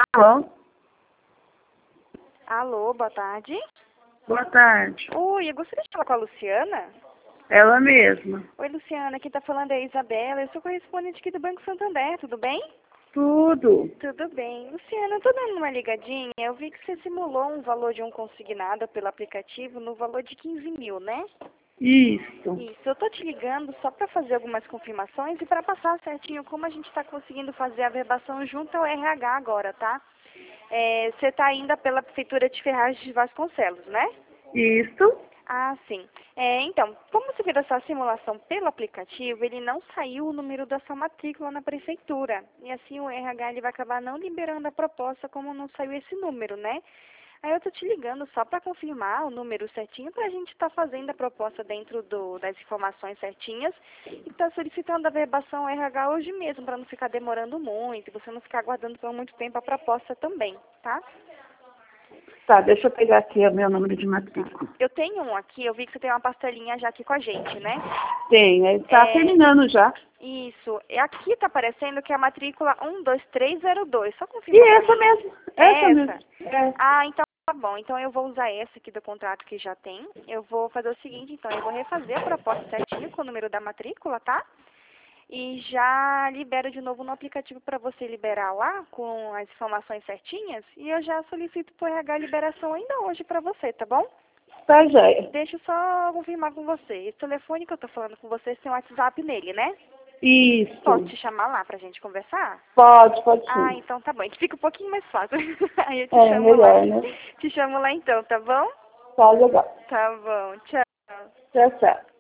Alô? Alô, boa tarde. Boa tarde. Oi, eu gostaria de falar com a Luciana. Ela mesma. Oi, Luciana, quem tá falando é a Isabela. Eu sou correspondente aqui do Banco Santander, tudo bem? Tudo. Tudo bem. Luciana, eu tô dando uma ligadinha. Eu vi que você simulou um valor de um consignado pelo aplicativo no valor de 15 mil, né? Isso. Isso, eu tô te ligando só para fazer algumas confirmações e para passar certinho como a gente está conseguindo fazer a verbação junto ao RH agora, tá? Você está ainda pela Prefeitura de Ferraz de Vasconcelos, né? Isso. Ah, sim. Então, como você fez essa simulação pelo aplicativo, ele não saiu o número da sua matrícula na Prefeitura. E assim o RH ele vai acabar não liberando a proposta como não saiu esse número, né? Aí eu tô te ligando só para confirmar o número certinho para a gente estar fazendo a proposta dentro das informações certinhas e tá solicitando a verbação RH hoje mesmo para não ficar demorando muito e você não ficar aguardando por muito tempo a proposta também, tá? Tá, deixa eu pegar aqui o meu número de Tá. matrícula. Eu tenho um aqui, eu vi que você tem uma pastelinha já aqui com a gente, né? Tem, tá terminando já. Isso. E aqui tá aparecendo que é a matrícula 12302. Só E confirma pra essa mim. mesmo. É Essa essa? mesmo. É. Ah, então tá bom. Então eu vou usar essa aqui do contrato que já tem. Eu vou fazer o seguinte, então. Eu vou refazer a proposta certinho com o número da matrícula, tá? E já libero de novo no aplicativo para você liberar lá com as informações certinhas. E eu já solicito pro RH a liberação ainda hoje para você, tá bom? Tá, joia. Deixa eu só confirmar com você. Esse telefone que eu tô falando com você, tem um WhatsApp nele, né? Posso Isso. te chamar lá pra gente conversar? Pode Ah, sim. então tá bom. Fica um pouquinho mais fácil. Aí eu te É, chamo lá. melhor, né? Te chamo lá então, tá bom? Tá legal. Tá bom. Tchau. Tchau, tchau.